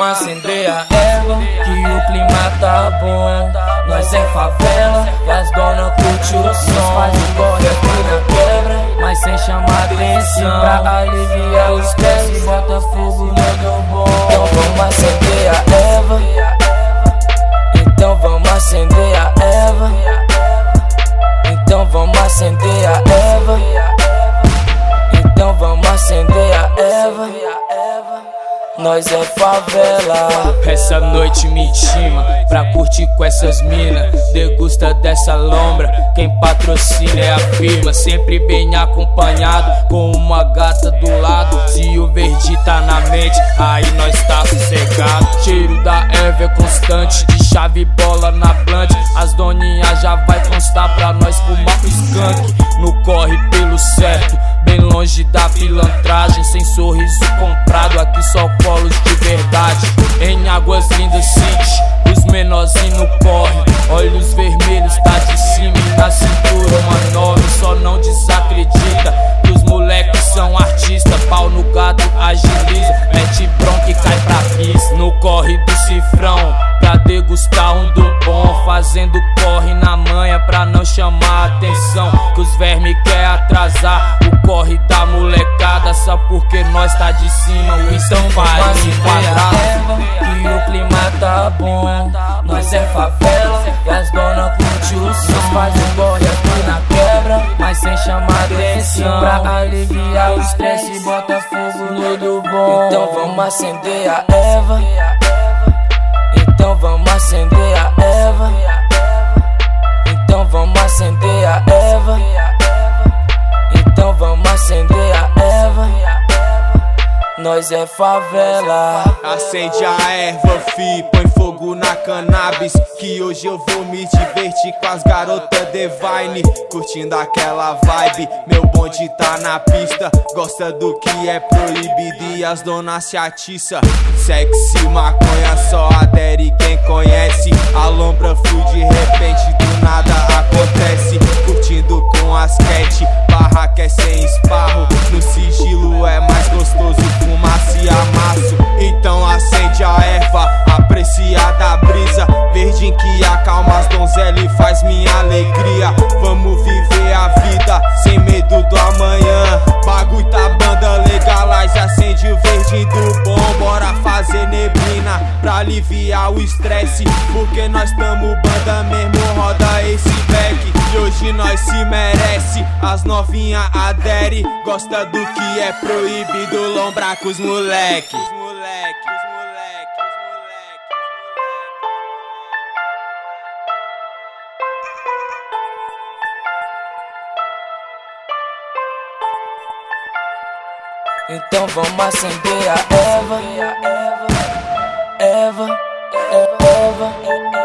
acender a erva, que o clima tá bom. Nós é favela, e as dona curte o som. Faz um corre aqui na quebra, mas sem chamar atenção. Pra aliviar o estresse, bota fogo no do bom. Então vamos acender a erva, então vamos acender a erva, então vamos acender a erva, então vamos acender a erva. Nós é favela. Essa noite me intima pra curtir com essas minas. Degusta dessa lombra, quem patrocina é a firma. Sempre bem acompanhado, com uma gata do lado. Se o verde tá na mente, aí nós tá sossegado. Cheiro da erva é constante, de chave e bola na blunt. As doninhas já vai constar pra nós fumar o skunk. No corre pelo certo, bem longe da pilantragem. Sem sorriso comprado, aqui só colos de verdade. Em Águas Lindas City, os menorzinhos no corre. Olhos vermelhos, tá de cima e na cintura uma 9. Só não desacredita que os moleques são artistas. Pau no gato, agiliza, mete bronca e cai pra pista. No corre do cifrão, pra degustar um do bom. Fazendo corre na manha pra não chamar atenção, que os vermes quer atrasar o corre da molecada. Só porque nós tá de cima, o então vai enquadrar. Que o clima tá bom. Nós é favela, e as dona curte o som. Faz um corre aqui na quebra, mas sem chamar atenção. Pra aliviar o estresse, bota fogo no do bom. Então vamos acender a erva, então vamos acender a erva, então vamos acender a erva, então vamos acender a erva. Nós é favela. Acende a erva, fi, põe fogo na cannabis, que hoje eu vou me divertir com as garotas Divine, curtindo aquela vibe. Meu bonde tá na pista, gosta do que é proibido e as donas se atiça. Sexy maconha só adere quem conhece. A lombra flui de repente, do nada acontece. Curtindo com as cat, barra que é sem esparro. No sigilo é mais gostoso, fumaça e amasso. Então acende a erva, aprecia da brisa. Verde que acalma as donzelas e faz minha alegria. Vamos viver a vida sem medo do amanhã. Bagulho tá banda legalize, acende o verde do bom. Bora fazer neblina pra aliviar o estresse, porque nós tamo banda mesmo, roda esse back. E hoje nós se merece, as novinha adere. Gosta do que é proibido, lombrar com os moleque. Então vamos acender a erva, erva, erva, erva,